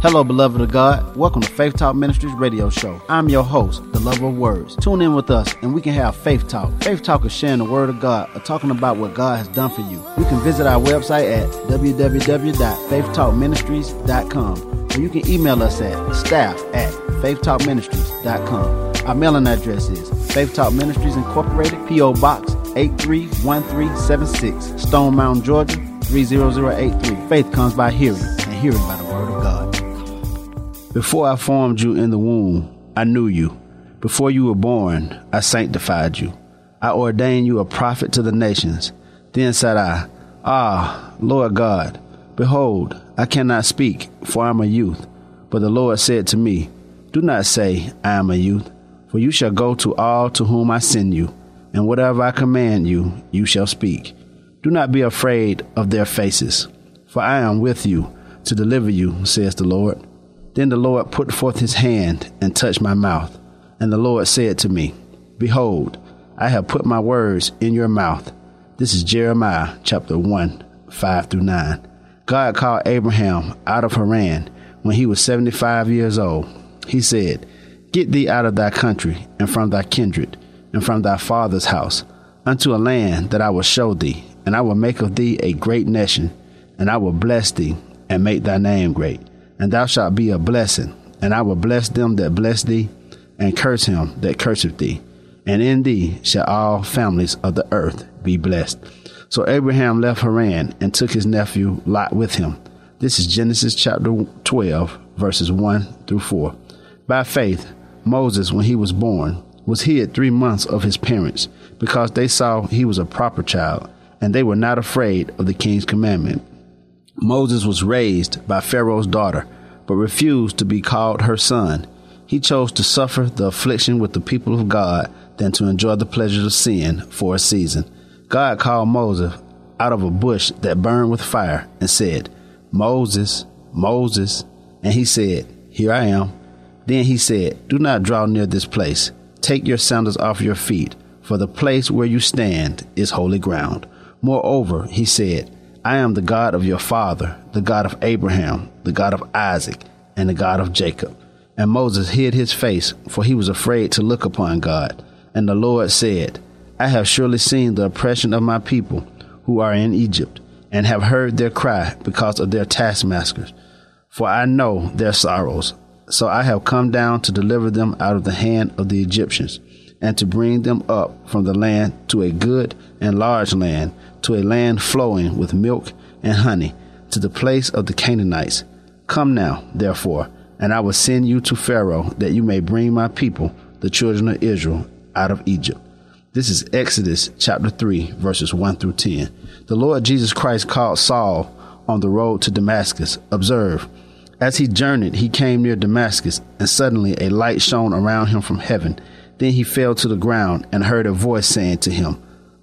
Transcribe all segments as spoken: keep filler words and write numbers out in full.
Hello, beloved of God. Welcome to Faith Talk Ministries radio show. I'm your host, the lover of words. Tune in with us and we can have Faith Talk. Faith Talk is sharing the word of God or talking about what God has done for you. You can visit our website at w w w dot faith talk ministries dot com or you can email us at staff at faith talk ministries dot com. Our mailing address is Faith Talk Ministries Incorporated, P O Box eight three one three seven six, Stone Mountain, Georgia three zero zero eight three. Faith comes by hearing, and hearing by the word of God. Before I formed you in the womb, I knew you. Before you were born, I sanctified you. I ordained you a prophet to the nations. Then said I, Ah, Lord God, behold, I cannot speak, for I am a youth. But the Lord said to me, Do not say, I am a youth, for you shall go to all to whom I send you, and whatever I command you, you shall speak. Do not be afraid of their faces, for I am with you to deliver you, says the Lord. Then the Lord put forth his hand and touched my mouth. And the Lord said to me, Behold, I have put my words in your mouth. This is Jeremiah chapter one, five through nine. God called Abraham out of Haran when he was seventy-five years old. He said, Get thee out of thy country and from thy kindred and from thy father's house unto a land that I will show thee, and I will make of thee a great nation, and I will bless thee and make thy name great. And thou shalt be a blessing, and I will bless them that bless thee, and curse him that curseth thee. And in thee shall all families of the earth be blessed. So Abraham left Haran and took his nephew Lot with him. This is Genesis chapter twelve, verses one through four. By faith, Moses, when he was born, was hid three months of his parents, because they saw he was a proper child, and they were not afraid of the king's commandment. Moses was raised by Pharaoh's daughter, but refused to be called her son. He chose to suffer the affliction with the people of God than to enjoy the pleasures of sin for a season. God called Moses out of a bush that burned with fire and said, Moses, Moses. And he said, Here I am. Then he said, Do not draw near this place. Take your sandals off your feet, for the place where you stand is holy ground. Moreover, he said, I am the God of your father, the God of Abraham, the God of Isaac, and the God of Jacob. And Moses hid his face, for he was afraid to look upon God. And the Lord said, I have surely seen the oppression of my people who are in Egypt, and have heard their cry because of their taskmasters. For I know their sorrows. So I have come down to deliver them out of the hand of the Egyptians, and to bring them up from the land to a good and large land, to a land flowing with milk and honey, to the place of the Canaanites. Come now, therefore, and I will send you to Pharaoh, that you may bring my people, the children of Israel, out of Egypt. This is Exodus chapter three, verses one through ten. The Lord Jesus Christ called Saul on the road to Damascus. Observe, as he journeyed, he came near Damascus, and suddenly a light shone around him from heaven. Then he fell to the ground and heard a voice saying to him,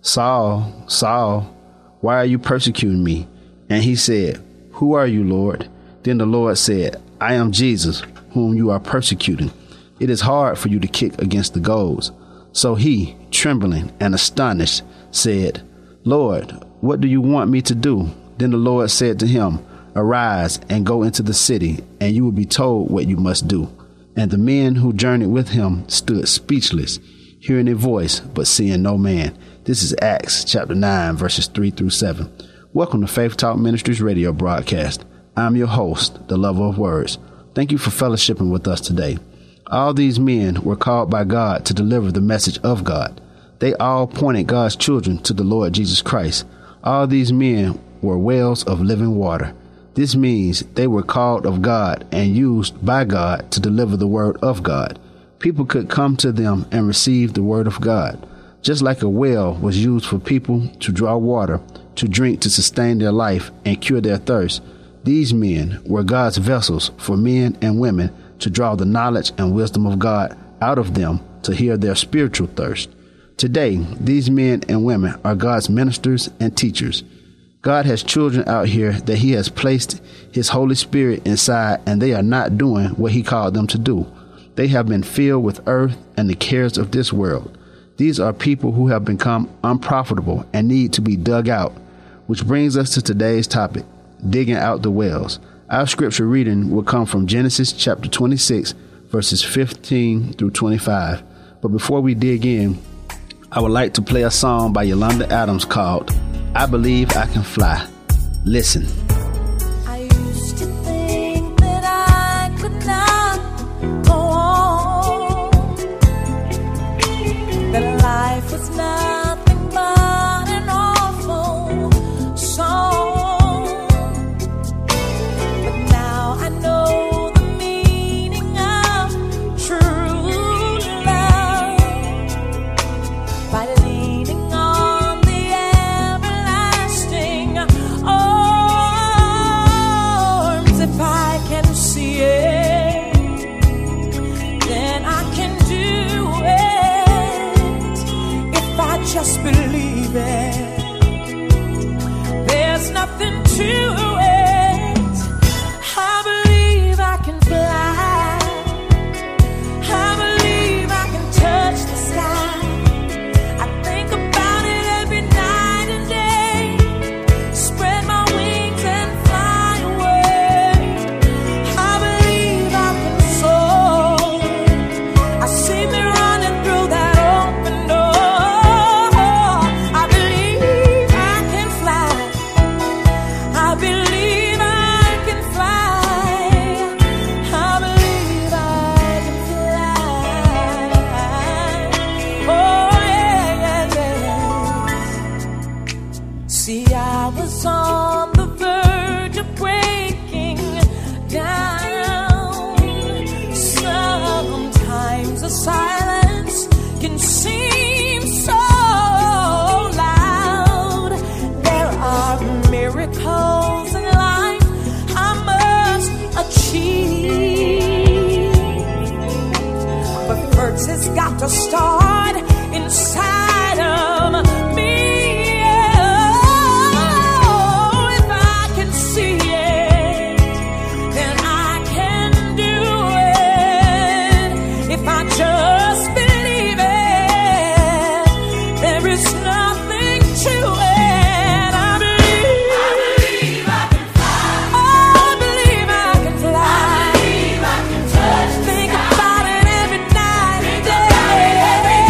Saul, Saul, why are you persecuting me? And he said, Who are you, Lord? Then the Lord said, I am Jesus, whom you are persecuting. It is hard for you to kick against the goads. So he, trembling and astonished, said, Lord, what do you want me to do? Then the Lord said to him, Arise and go into the city, and you will be told what you must do. And the men who journeyed with him stood speechless, hearing a voice, but seeing no man. This is Acts chapter nine, verses three through seven. Welcome to Faith Talk Ministries radio broadcast. I'm your host, the lover of words. Thank you for fellowshipping with us today. All these men were called by God to deliver the message of God. They all pointed God's children to the Lord Jesus Christ. All these men were wells of living water. This means they were called of God and used by God to deliver the word of God. People could come to them and receive the word of God. Just like a well was used for people to draw water, to drink to sustain their life and cure their thirst, these men were God's vessels for men and women to draw the knowledge and wisdom of God out of them to heal their spiritual thirst. Today, these men and women are God's ministers and teachers. God has children out here that he has placed his Holy Spirit inside, and they are not doing what he called them to do. They have been filled with earth and the cares of this world. These are people who have become unprofitable and need to be dug out, which brings us to today's topic. Digging Out the Wells. Our scripture reading will come from Genesis chapter twenty-six, verses fifteen through twenty-five. But before we dig in, I would like to play a song by Yolanda Adams called I Believe I Can Fly. Listen. I used to think that I could not go on, that life was nothing but an awful song. But now I know the meaning of true love by leaning on the everlasting arms. If I can see it, then I can do it. If I just believe it, there's nothing to it. I believe I can fly. I believe I can touch the sky. I think about it every night and day. Spread my wings and fly away. I believe I can soar. I see me running through that open door. I believe I can fly. I believe I can fly. I believe I can fly. Oh yeah, yeah, yeah. See, I was on the verge of breaking down. Sometimes the silence can seem so loud. There are miracles in life I must achieve. But first it's got to start inside of me. Oh, if I can see it, then I can do it. If I just believe it, there is nothing to it. I believe I can fly. I believe I can fly. I believe I can touch the sky. Think about it every night and day.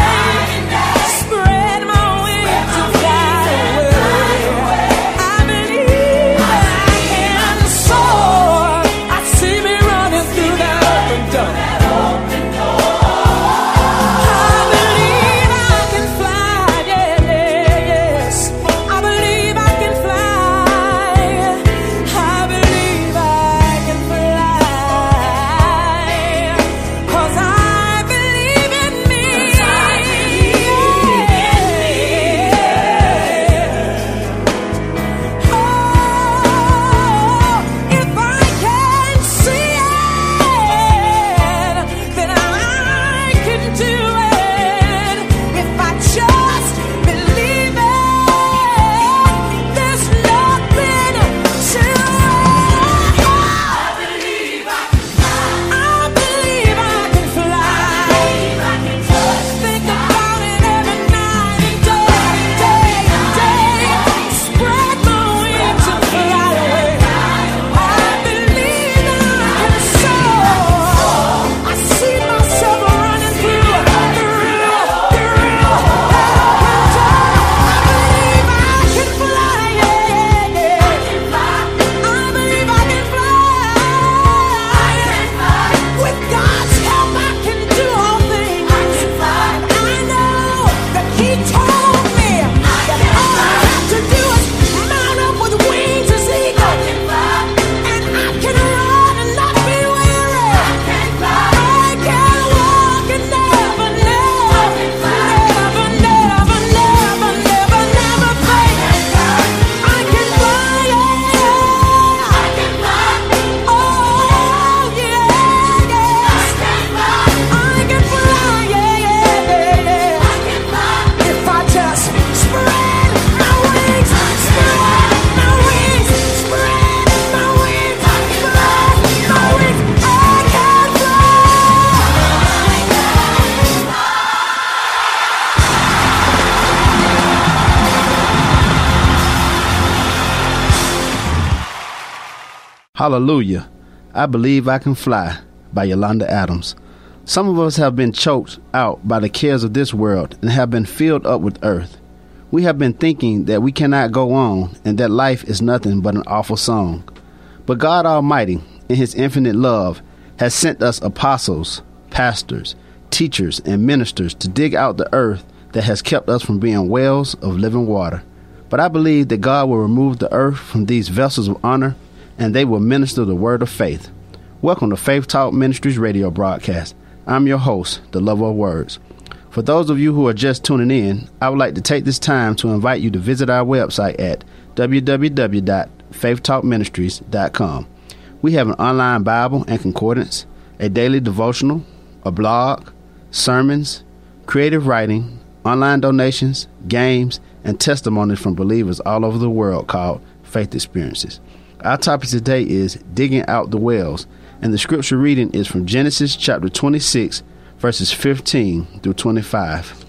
Hallelujah. I Believe I Can Fly by Yolanda Adams. Some of us have been choked out by the cares of this world and have been filled up with earth. We have been thinking that we cannot go on and that life is nothing but an awful song. But God Almighty, in His infinite love, has sent us apostles, pastors, teachers, and ministers to dig out the earth that has kept us from being wells of living water. But I believe that God will remove the earth from these vessels of honor, and they will minister the word of faith. Welcome to Faith Talk Ministries radio broadcast. I'm your host, the lover of words. For those of you who are just tuning in, I would like to take this time to invite you to visit our website at w w w dot faith talk ministries dot com. We have an online Bible and concordance, a daily devotional, a blog, sermons, creative writing, online donations, games, and testimonies from believers all over the world called Faith Experiences. Our topic today is Digging Out the Wells, and the scripture reading is from Genesis chapter twenty-six, verses fifteen through twenty-five.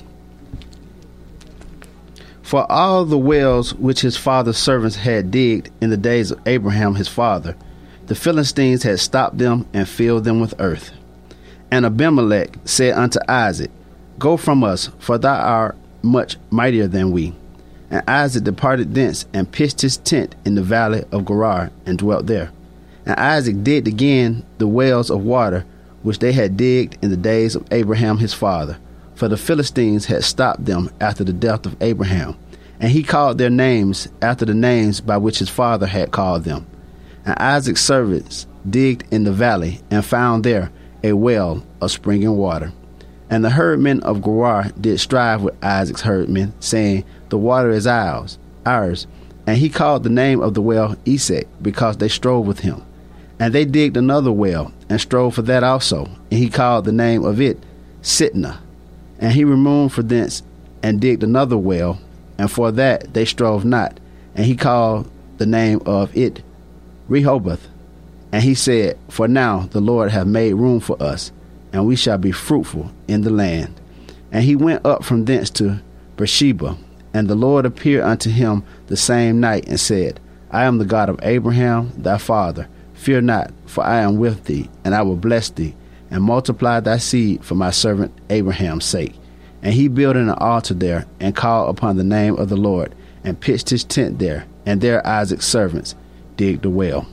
For all the wells which his father's servants had digged in the days of Abraham his father, the Philistines had stopped them and filled them with earth. And Abimelech said unto Isaac, Go from us, for thou art much mightier than we. And Isaac departed thence and pitched his tent in the valley of Gerar and dwelt there. And Isaac digged again the wells of water which they had digged in the days of Abraham his father, for the Philistines had stopped them after the death of Abraham. And he called their names after the names by which his father had called them. And Isaac's servants digged in the valley and found there a well of springing water. And the herdmen of Gerar did strive with Isaac's herdmen, saying, The water is ours, ours. And he called the name of the well Esek, because they strove with him. And they digged another well, and strove for that also. And he called the name of it Sitnah. And he removed from thence, and digged another well, and for that they strove not. And he called the name of it Rehoboth. And he said, For now the Lord hath made room for us, and we shall be fruitful in the land. And he went up from thence to Beersheba, and the Lord appeared unto him the same night, and said, I am the God of Abraham thy father. Fear not, for I am with thee, and I will bless thee, and multiply thy seed for my servant Abraham's sake. And he built an altar there, and called upon the name of the Lord, and pitched his tent there, and there Isaac's servants digged a well.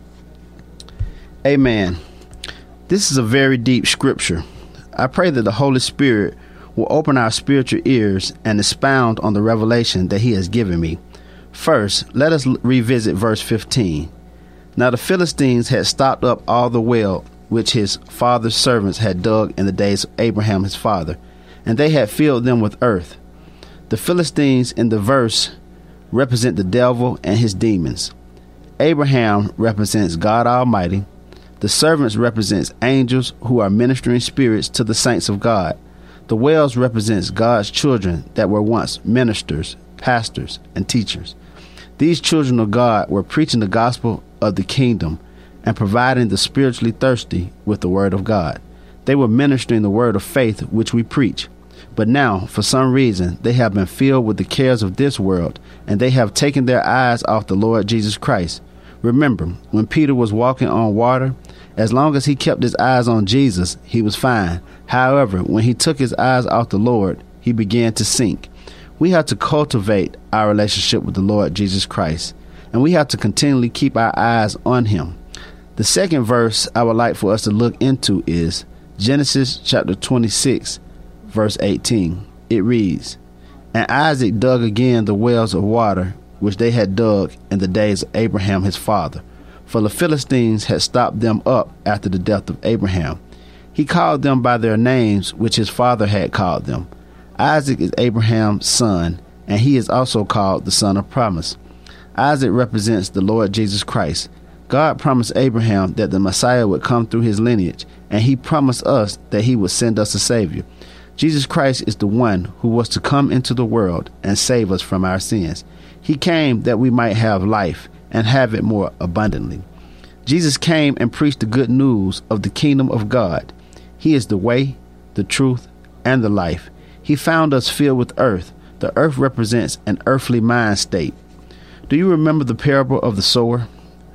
Amen. This is a very deep scripture. I pray that the Holy Spirit will open our spiritual ears and expound on the revelation that he has given me. First, let us revisit verse fifteen. Now the Philistines had stopped up all the well which his father's servants had dug in the days of Abraham his father, and they had filled them with earth. The Philistines in the verse represent the devil and his demons. Abraham represents God Almighty. The servants represents angels who are ministering spirits to the saints of God. The wells represents God's children that were once ministers, pastors, and teachers. These children of God were preaching the gospel of the kingdom and providing the spiritually thirsty with the word of God. They were ministering the word of faith which we preach. But now, for some reason, they have been filled with the cares of this world, and they have taken their eyes off the Lord Jesus Christ. Remember, when Peter was walking on water, as long as he kept his eyes on Jesus, he was fine. However, when he took his eyes off the Lord, he began to sink. We have to cultivate our relationship with the Lord Jesus Christ, and we have to continually keep our eyes on him. The second verse I would like for us to look into is Genesis chapter twenty-six, verse eighteen. It reads, And Isaac dug again the wells of water which they had dug in the days of Abraham his father, for the Philistines had stopped them up after the death of Abraham. He called them by their names which his father had called them. Isaac is Abraham's son, and he is also called the son of promise. Isaac represents the Lord Jesus Christ. God promised Abraham that the Messiah would come through his lineage, and he promised us that he would send us a Savior. Jesus Christ is the one who was to come into the world and save us from our sins. He came that we might have life and have it more abundantly. Jesus came and preached the good news of the kingdom of God. He is the way, the truth, and the life. He found us filled with earth. The earth represents an earthly mind state. Do you remember the parable of the sower?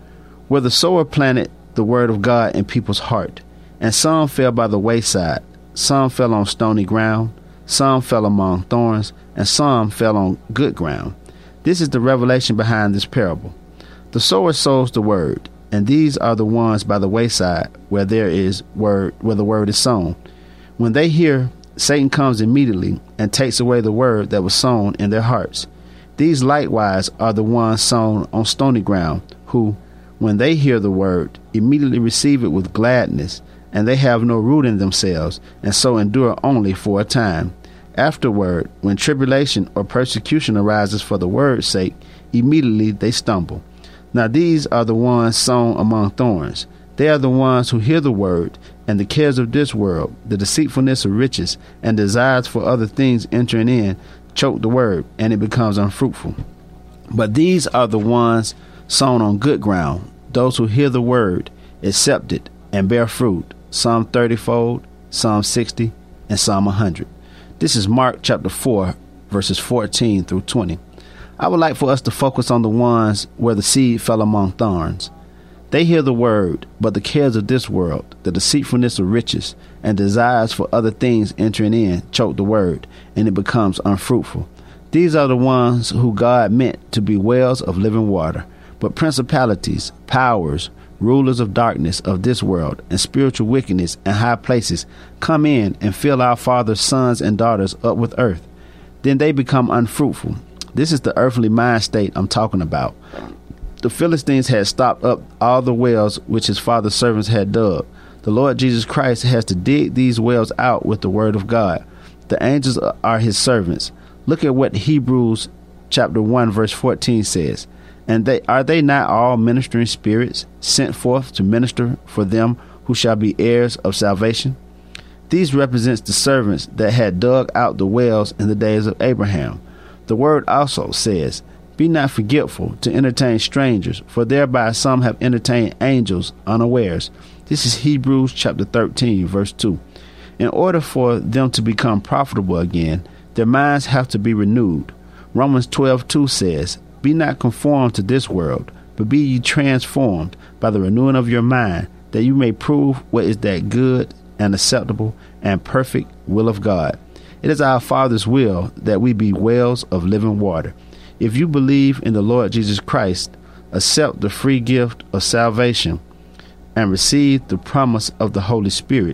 Where the sower planted the word of God in people's heart, and some fell by the wayside, some fell on stony ground, some fell among thorns, and some fell on good ground. This is the revelation behind this parable. The sower sows the word, and these are the ones by the wayside where there is word, where the word is sown. When they hear, Satan comes immediately and takes away the word that was sown in their hearts. These likewise are the ones sown on stony ground, who, when they hear the word, immediately receive it with gladness, and they have no root in themselves, and so endure only for a time. Afterward, when tribulation or persecution arises for the word's sake, immediately they stumble. Now these are the ones sown among thorns. They are the ones who hear the word, and the cares of this world, the deceitfulness of riches, and desires for other things entering in, choke the word, and it becomes unfruitful. But these are the ones sown on good ground, those who hear the word, accept it, and bear fruit, some thirty-fold, some sixty, and some a hundred. This is Mark chapter four, verses fourteen through twenty. I would like for us to focus on the ones where the seed fell among thorns. They hear the word, but the cares of this world, the deceitfulness of riches, and desires for other things entering in, choke the word, and it becomes unfruitful. These are the ones who God meant to be wells of living water. But principalities, powers, rulers of darkness of this world, and spiritual wickedness in high places come in and fill our Father's sons and daughters up with earth. Then they become unfruitful. This is the earthly mind state I'm talking about. The Philistines had stopped up all the wells which his father's servants had dug. The Lord Jesus Christ has to dig these wells out with the word of God. The angels are his servants. Look at what Hebrews chapter one verse fourteen says. And they are they not all ministering spirits sent forth to minister for them who shall be heirs of salvation? These represents the servants that had dug out the wells in the days of Abraham. The word also says, be not forgetful to entertain strangers, for thereby some have entertained angels unawares. This is Hebrews chapter thirteen, verse two. In order for them to become profitable again, their minds have to be renewed. Romans twelve two says, be not conformed to this world, but be ye transformed by the renewing of your mind, that you may prove what is that good and acceptable and perfect will of God. It is our Father's will that we be wells of living water. If you believe in the Lord Jesus Christ, accept the free gift of salvation, and receive the promise of the Holy Spirit,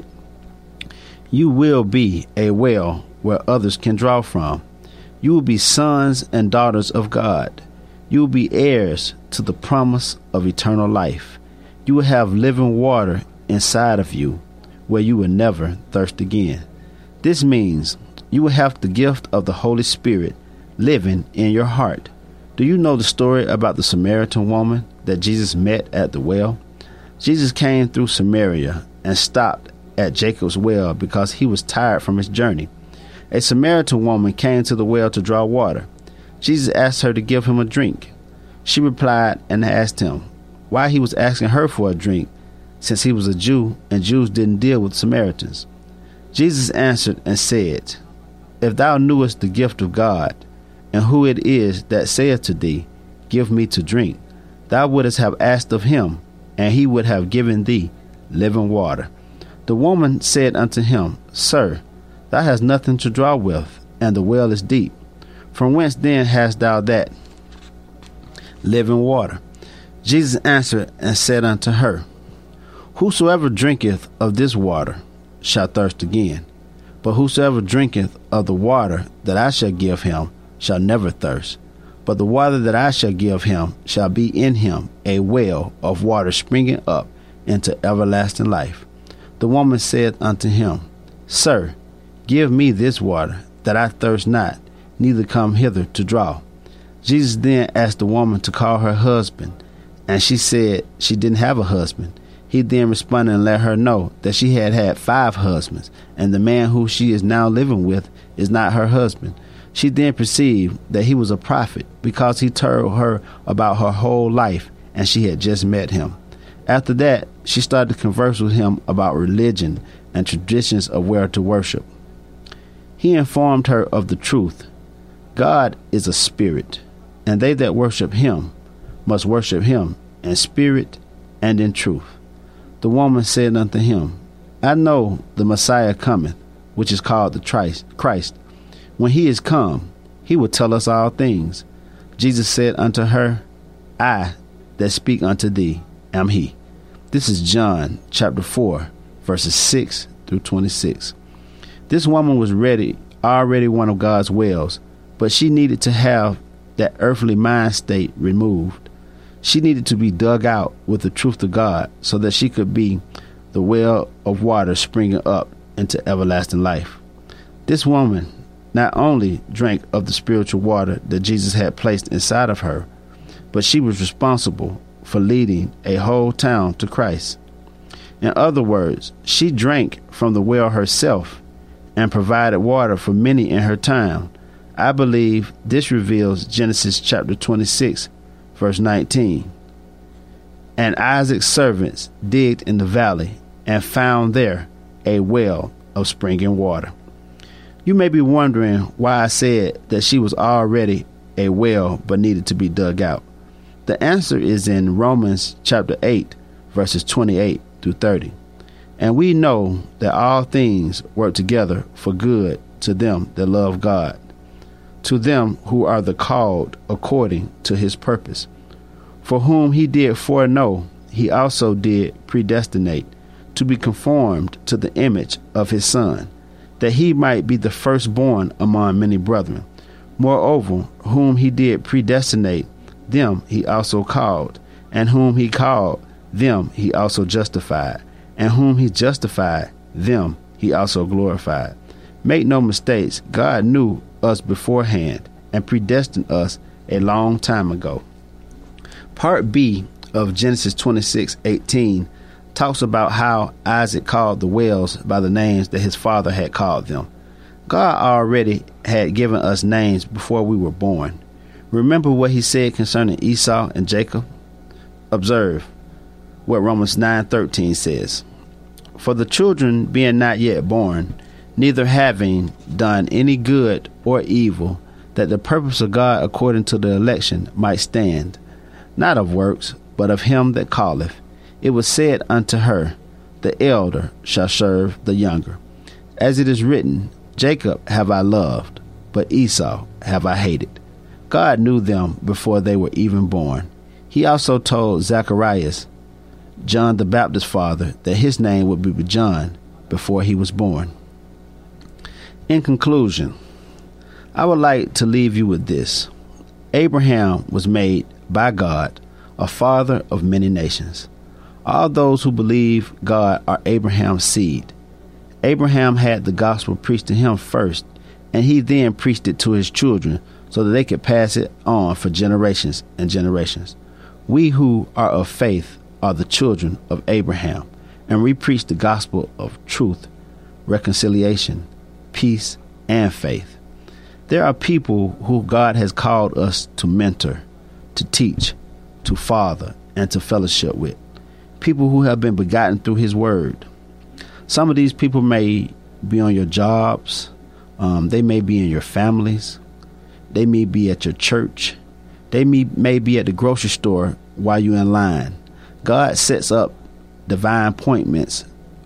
you will be a well where others can draw from. You will be sons and daughters of God. You will be heirs to the promise of eternal life. You will have living water inside of you where you will never thirst again. This means you will have the gift of the Holy Spirit living in your heart. Do you know the story about the Samaritan woman that Jesus met at the well? Jesus came through Samaria and stopped at Jacob's well because he was tired from his journey. A Samaritan woman came to the well to draw water. Jesus asked her to give him a drink. She replied and asked him why he was asking her for a drink, since he was a Jew and Jews didn't deal with Samaritans. Jesus answered and said, if thou knewest the gift of God, and who it is that saith to thee, give me to drink, thou wouldest have asked of him, and he would have given thee living water. The woman said unto him, Sir, thou hast nothing to draw with, and the well is deep. From whence then hast thou that living water? Jesus answered and said unto her, Whosoever drinketh of this water shall thirst again. But whosoever drinketh of the water that I shall give him shall never thirst. But the water that I shall give him shall be in him a well of water springing up into everlasting life. The woman said unto him, Sir, give me this water, that I thirst not, neither come hither to draw. Jesus then asked the woman to call her husband, and she said she didn't have a husband. He then responded and let her know that she had had five husbands, and the man who she is now living with is not her husband. She then perceived that he was a prophet, because he told her about her whole life, and she had just met him. After that, she started to converse with him about religion and traditions of where to worship. He informed her of the truth. God is a spirit, and they that worship him must worship him in spirit and in truth. The woman said unto him, I know the Messiah cometh, which is called the Christ. When he is come, he will tell us all things. Jesus said unto her, I that speak unto thee am he. This is John chapter four, verses six through twenty-six. This woman was ready, already one of God's wells, but she needed to have that earthly mind state removed. She needed to be dug out with the truth of God so that she could be the well of water springing up into everlasting life. This woman not only drank of the spiritual water that Jesus had placed inside of her, but she was responsible for leading a whole town to Christ. In other words, she drank from the well herself and provided water for many in her town. I believe this reveals Genesis chapter twenty-six, verse nineteen. And Isaac's servants digged in the valley and found there a well of springing water. You may be wondering why I said that she was already a well but needed to be dug out. The answer is in Romans chapter eight, verses twenty-eight through thirty. And we know that all things work together for good to them that love God, to them who are the called according to his purpose. For whom he did foreknow, he also did predestinate to be conformed to the image of his Son, that he might be the firstborn among many brethren. Moreover, whom he did predestinate, them he also called, and whom he called, them he also justified, and whom he justified, them he also glorified. Make no mistakes, God knew us beforehand and predestined us a long time ago. Part B of Genesis twenty-six eighteen talks about how Isaac called the wells by the names that his father had called them. God already had given us names before we were born. Remember what he said concerning Esau and Jacob? Observe what Romans nine thirteen says. For the children being not yet born, neither having done any good or evil, that the purpose of God according to the election might stand, not of works, but of him that calleth, it was said unto her, the elder shall serve the younger. As it is written, Jacob have I loved, but Esau have I hated. God knew them before they were even born. He also told Zacharias, John the Baptist's father, that his name would be John before he was born. In conclusion, I would like to leave you with this. Abraham was made by God a father of many nations. All those who believe God are Abraham's seed. Abraham had the gospel preached to him first, and he then preached it to his children so that they could pass it on for generations and generations. We who are of faith are the children of Abraham, and we preach the gospel of truth, reconciliation, peace, and faith. There are people who God has called us to mentor, to teach, to father, and to fellowship with. People who have been begotten through his word. Some of these people may be on your jobs. Um, they may be in your families. They may be at your church. They may, may be at the grocery store while you're in line. God sets up divine appointments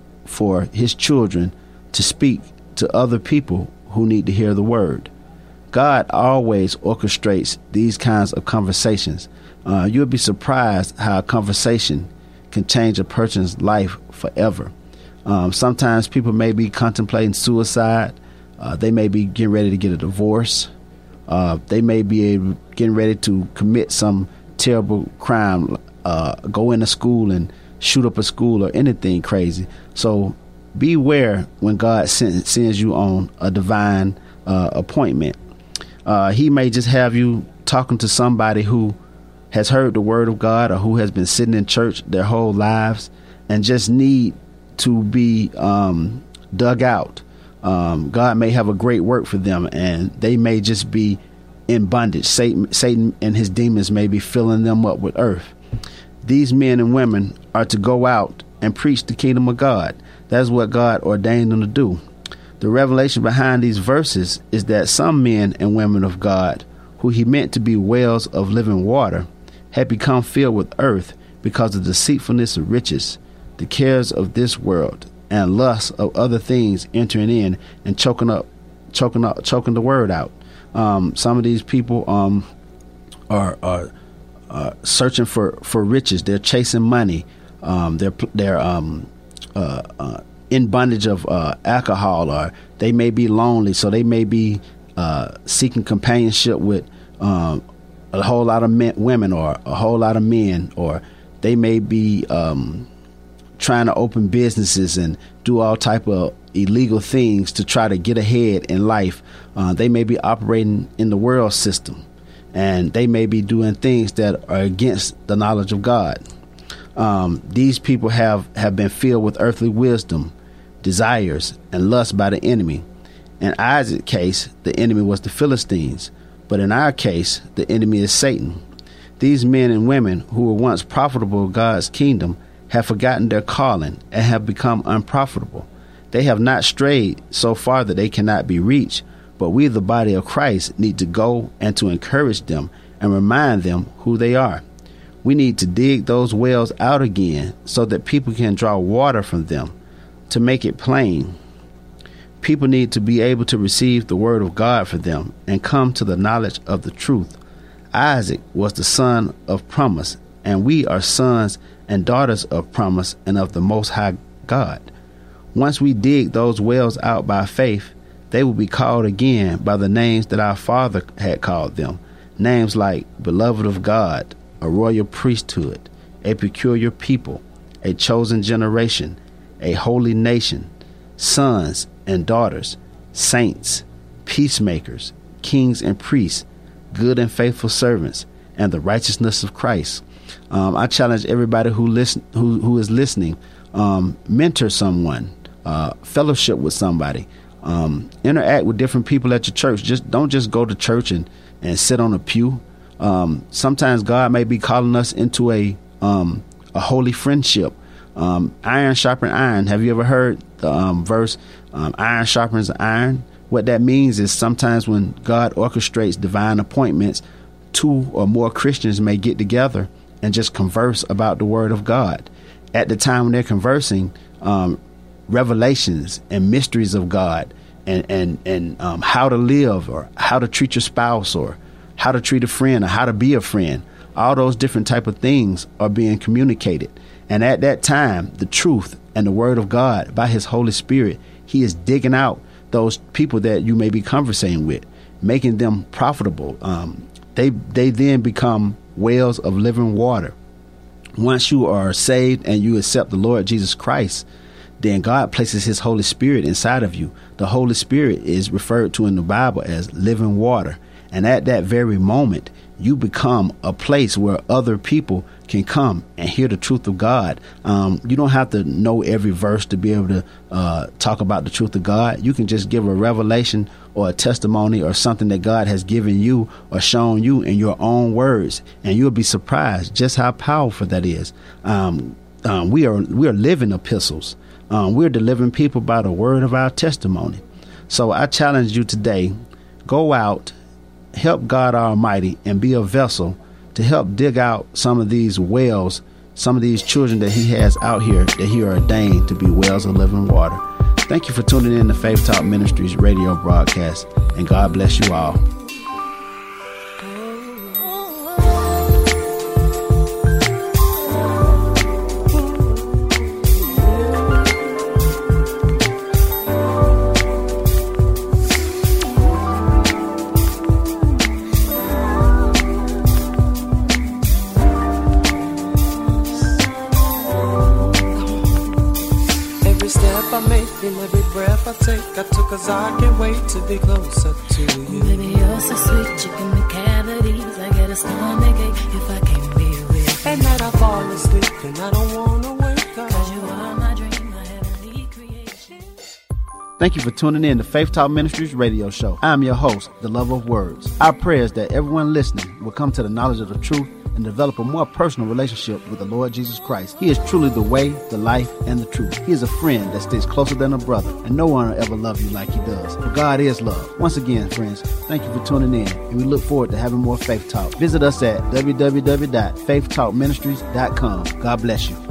for his children to speak to other people who need to hear the word. God always orchestrates these kinds of conversations. Uh, you'll be surprised how a conversation can change a person's life forever. Um, sometimes people may be contemplating suicide. Uh, they may be getting ready to get a divorce. Uh, they may be able, getting ready to commit some terrible crime, uh, go into school and shoot up a school or anything crazy. So beware when God send, sends you on a divine uh, appointment. Uh, he may just have you talking to somebody who has heard the word of God or who has been sitting in church their whole lives and just need to be um, dug out. Um, God may have a great work for them, and they may just be in bondage. Satan, Satan and his demons may be filling them up with earth. These men and women are to go out and preach the kingdom of God. That's what God ordained them to do. The revelation behind these verses is that some men and women of God, who he meant to be wells of living water, had become filled with earth because of the deceitfulness of riches, the cares of this world, and lust of other things entering in and choking up, choking up, choking the word out. Um, some of these people um, are, are uh, searching for, for riches. They're chasing money. Um, they're they're um, uh, uh, in bondage of uh, alcohol, or they may be lonely, so they may be uh, seeking companionship with um, a whole lot of men, women, or a whole lot of men, or they may be um, trying to open businesses and do all type of illegal things to try to get ahead in life. Uh, they may be operating in the world system, and they may be doing things that are against the knowledge of God. Um, these people have, have been filled with earthly wisdom, desires, and lust by the enemy. In Isaac's case, the enemy was the Philistines, but in our case, the enemy is Satan. These men and women who were once profitable in God's kingdom have forgotten their calling and have become unprofitable. They have not strayed so far that they cannot be reached, but we, the body of Christ, need to go and to encourage them and remind them who they are. We need to dig those wells out again so that people can draw water from them. To make it plain, people need to be able to receive the word of God for them and come to the knowledge of the truth. Isaac was the son of promise, and we are sons and daughters of promise and of the Most High God. Once we dig those wells out by faith, they will be called again by the names that our Father had called them. Names like beloved of God, a royal priesthood, a peculiar people, a chosen generation, a holy nation, sons and daughters, saints, peacemakers, kings and priests, good and faithful servants, and the righteousness of Christ. Um, I challenge everybody who listen, who who is listening, um, mentor someone, uh, fellowship with somebody, um, interact with different people at your church. Just don't just go to church and, and sit on a pew. Um, sometimes God may be calling us into a um, a holy friendship. Um, iron sharpens iron. Have you ever heard the um, verse, um, iron sharpens iron? What that means is sometimes when God orchestrates divine appointments, two or more Christians may get together and just converse about the word of God. At the time when they're conversing, um, revelations and mysteries of God and, and, and um, how to live, or how to treat your spouse, or how to treat a friend, or how to be a friend, all those different type of things are being communicated. And at that time, the truth and the word of God by his Holy Spirit, he is digging out those people that you may be conversating with, making them profitable. Um, they they then become wells of living water. Once you are saved and you accept the Lord Jesus Christ, then God places his Holy Spirit inside of you. The Holy Spirit is referred to in the Bible as living water. And at that very moment, you become a place where other people can come and hear the truth of God. Um, you don't have to know every verse to be able to uh, talk about the truth of God. You can just give a revelation or a testimony or something that God has given you or shown you in your own words, and you'll be surprised just how powerful that is. Um, um, we are we are living epistles. Um, we're delivering people by the word of our testimony. So I challenge you today, go out, help God Almighty, and be a vessel to help dig out some of these wells, some of these children that he has out here that he ordained to be wells of living water. Thank you for tuning in to Faith Talk Ministries radio broadcast, and God bless you all. Cause I can't wait to be closer to you. Baby, you're so sweet, you give me cavities. I get a stomachache if I can't be with you. At night I fall asleep and I don't wanna wake up. Cause you are my dream, my heavenly creation. Thank you for tuning in to Faith Talk Ministries radio show. I'm your host, the Love of Words. Our prayer is that everyone listening will come to the knowledge of the truth and develop a more personal relationship with the Lord Jesus Christ. He is truly the way, the life, and the truth. He is a friend that sticks closer than a brother, and no one will ever love you like he does. For God is love. Once again, friends, thank you for tuning in, and we look forward to having more Faith Talk. Visit us at w w w dot faith talk ministries dot com. God bless you.